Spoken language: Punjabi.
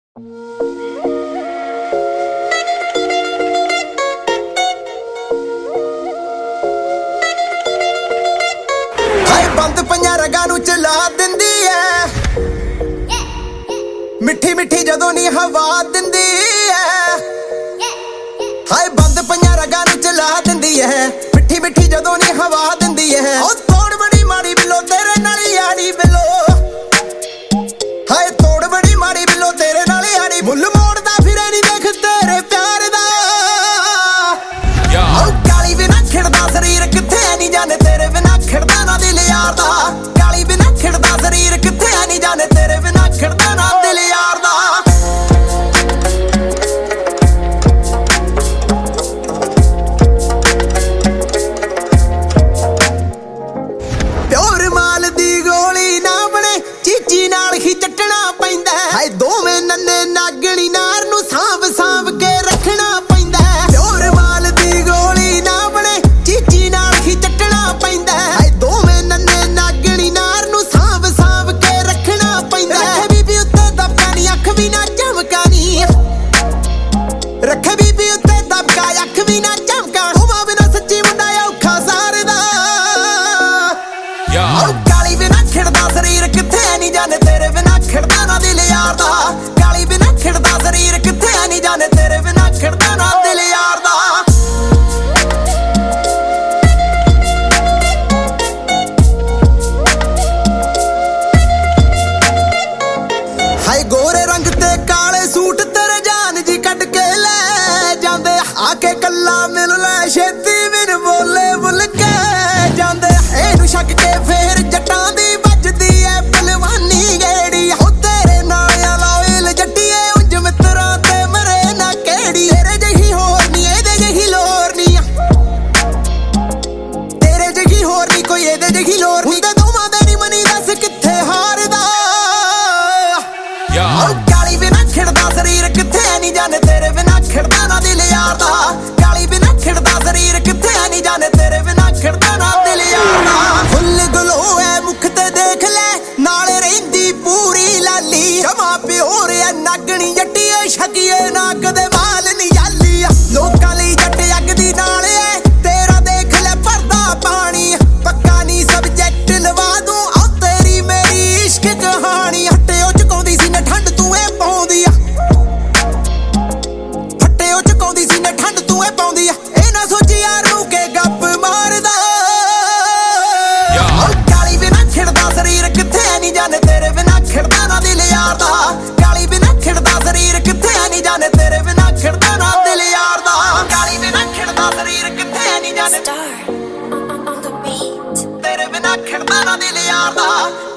ਬੰਦ ਪੰਜਾਂ ਰਗਾਂ ਨੂੰ ਚਲਾ ਦਿੰਦੀ ਐ, ਮਿੱਠੀ ਮਿੱਠੀ ਜਦੋਂ ਨੀ ਹਵਾ ਦਿੰਦੀ ਐ। ਹਾਏ ਬੰਦ ਪੰਜਾਂ ਰਗਾਂ ਨੂੰ ਚਲਾ ਦਿੰਦੀ ਐ, ਮਿੱਠੀ ਮਿੱਠੀ ਜਦੋਂ ਨੀ ਹਵਾ ਦਿੰਦੀ ਐ। ਉਹ ਤੋੜ ਬੜੀ ਮਾੜੀ ਬਿੱਲੋ ਤੇਰੇ ਨਾਲ ਯਾਰੀ ਬਿੱਲੋ, ਹਾਏ ਤੋੜ ਬੜੀ ਮਾੜੀ ਬਿੱਲੋ ਤੇਰੇ ਨਾਲ ਯਾਰੀ। ਮੁੱਲ ਮੋੜਦਾ ਫਿਰੇ ਨੀ ਦੇਖ ਤੇਰੇ ਪਿਆਰ ਦਾ, ਉਹ ਕਾਲੀ ਬਿਨਾ ਖਿੜਦਾ ਸਰੀਰ ਕਿੱਥੇ ਨੀ ਜਾਣੇ ਤੇਰੇ ਬਿਨਾ ਖਿੜਦਾ ਨਾ ਦਿਲ ਯਾਰ ਦਾ। ਕਾਲੀ ਬਿਨਾ ਖਿੜਦਾ ਸਰੀਰ ਕਿੱਥੇ ਨੀ ਜਾਣੇ ਤੇਰੇ ਬਿਨਾ ਖਿੜਦਾ ਨਾ ਦਿਲ ਯਾਰ ਦਾ। ਪਿਓਰ ਮਾਲ ਦੀ ਗੋਲੀ ਨਾ ਬਣੇ ਚੀਚੀ ਨਾਲ ਹੀ ਚੱਟਣਾ ਪੈਂਦਾ। ਹਾਏ ਦੋਵੇਂ ਨੰਨੇ ਨਾਗਣੀ ਨਾਰ ਨੂੰ ਸਾਂਭ ਸਾਂਭ ਕੇ ਰੱਖਣਾ ਪੈਂਦਾ। ਪਿਓਰ ਮਾਲ ਦੀ ਗੋਲੀ ਨਾ ਬਣੇ ਚੀਚੀ ਨਾਲ ਹੀ ਚੱਟਣਾ ਪੈਂਦਾ। ਹਾਏ ਦੋਵੇਂ ਨੰਨੇ ਨਾਗਣੀ ਨਾਰ ਨੂੰ ਸਾਂਭ ਸਾਂਭ ਕੇ ਰੱਖਣਾ ਪੈਂਦਾ। ਰੱਖੇ ਬੀਬੀ ਉੱਤੇ ਦਬਕਾ ਨੀ ਅੱਖ ਵੀ ਨਾ ਝਮਕਾ ਨੀ, ਰੱਖੇ ਬੀਬੀ ਉੱਤੇ ਦਬਕਾ ਅੱਖ ਵੀ ਨਾ ਝਮਕਾ। ਹੋਵਾਂ ਬਿਨਾ ਸੱਚੀ ਮੁੰਡਾ ਔਖਾ ਸਾਰਦਾ, ਕਾਲੀ ਬਿਨਾ ਖਿੜਦਾ ਸਰੀਰ ਕਿੱਥੇ ਨੀ ਜਾਣੇ ਤੇਰੇ ਬਿਨਾ ਖਿੜਦਾ ਨਾ ਦਿਲ ਯਾਰ ਦਾ। ਕਾਲੀ ਬਿਨਾ ਖਿੜਦਾ ਸਰੀਰ ਕਿੱਥੇ ਨੀ ਜਾਣੇ ਤੇਰੇ ਬਿਨਾ ਖਿੜਦਾ ਨਾ ਦਿਲ ਯਾਰ ਦਾ। ਹਾਏ ਗੋਰੇ ਰੰਗ ਤੇ ਕਾਲੇ ਸੂਟ ਤੇਰੇ ਜਾਨ ਜੀ ਕੱਢ ਕੇ ਲੈ ਜਾਂਦੇ। ਆ ਕੇ ਕੱਲਾ ਮਿਲ ਲੈ ਛੇਤੀ ਬਿਨ ਬੋਲੇ ਬੁੱਲ ਕੇ ਜਾਂਦੇ। ਇਹਨੂੰ ਛੱਕ ਕੇ ਫੇਰ ਜੱਟਾਂ ਦੀ ਵੱਜਦੀ ਐ ਪਹਿਲਵਾਨੀ ਗੇੜੀ। ਹੋ ਤੇਰੇ ਨਾਲ ਲਾਇਲ ਜੱਟੀਏ ਉਂਝ ਮਿੱਤਰਾਂ ਤੇ ਮਰੇ ਨਾ ਕਿਹੜੀ। ਤੇਰੇ ਜਿਹੀ ਹੋਰ ਨੀ ਇਹਦੇ ਜਿਹੀ ਲੋਰ ਨੀ, ਤੇਰੇ ਜਿਹੀ ਹੋਰ ਨੀ ਕੋਈ ਇਹਦੇ ਜਿਹੀ ਲੋਰ ਨੀ। ਤੇ ਦੋਵਾਂ ਦੇ ਨੀ ਮਨੀ ਦੱਸ ਕਿੱਥੇ ਹਾਰਦਾ। ਕਾਲੀ ਬਿਨਾ ਖਿੜਦਾ ਸਰੀਰ ਕਿੱਥੇ ਨੀ ਜਾਣੇ ਤੇਰੇ ਬਿਨਾ ਖਿੜਦਾ ਨਾ ਦਿਲ ਯਾਰ ਦਾ। ਕਾਲੀ ਬਿਨਾ ਖਿੜਦਾ ਸਰੀਰ ਕਿੱਥੇ ਨੀ ਜਾਣੇ ਤੇਰੇ ਬਿਨਾ ਖਿੜਦਾ ਨਾ ਦਿਲ ਯਾਰ ਦਾ। ਫੁੱਲ ਗਲੋ ਐ ਮੁਖ ਤੇ ਦੇਖ ਲੈ ਨਾਲ ਰਹਿੰਦੀ ਪੂਰੀ ਲਾਲੀ। ਜਮਾ ਪਿਓਰ ਐ ਨਾਗਣੀ ਜੱਟੀਏ ਸ਼ਕੀਏ ਨਾ ਕਦੇ ਵਾਲ ਨੀ ਜਾਲੀ। ਲੋਕਾਂ ਲਈ ਜੱਟ ਅੱਗ ਦੀ ਨਾਲ ਐ ਤੇਰਾ ਦੇਖ ਲੈ ਭਰਦਾ ਪਾਣੀ। ਪੱਕਾ ਨੀ ਸਬਜੈਕਟ ਲਵਾ ਦੂੰ ਆ ਤੇਰੀ ਮੇਰੀ ਇਸ਼ਕ ਕਹਾਣੀ। ਹੱਟੇ ਉਹ ਚੁਕਾਉਂਦੀ ਸੀ ਨਾ ਠੰਡ ਤੂੰ ਇਹ ਪਾਉਂਦੀ ਆ, ਹੱਟੇ ਉਹ ਚੁਕਾਉਂਦੀ ਸੀ ਨਾ ਠੰਡ ਤੂੰ ਇਹ ਪਾਉਂਦੀ ਆ। ਇਹ ਨਾ ਸੋਚੀ ਯਾਰ ਨੂੰ ਕੇ ਗੱਪ ਮਾਰਦਾ। ਕਾਲੀ ਬਿਨਾ ਖਿੜਦਾ ਸਰੀਰ ਕਿੱਥੇ ਨੀ ਜਾਣੇ ਤੇਰੇ ਬਿਨਾ ਖਿੜਦਾ ਨਾ ਦਿਲ ਯਾਰ ਦਾ। ਕਾਲੀ ਬਿਨਾ ਖਿੜਦਾ ਸਰੀਰ ਕਿੱਥੇ ਨੀ ਜਾਣੇ ਤੇਰੇ ਬਿਨਾ ਖਿੜਦਾ ਨਾ ਦਿਲ ਯਾਰ ਦਾ। ਕਾਲੀ ਬਿਨਾ ਖਿੜਦਾ ਸਰੀਰ ਕਿੱਥੇ ਨੀ ਜਾਣੇ ਤੇਰੇ ਬਿਨਾ ਖਿੜਦਾ ਨਾ ਦਿਲ ਯਾਰ ਦਾ।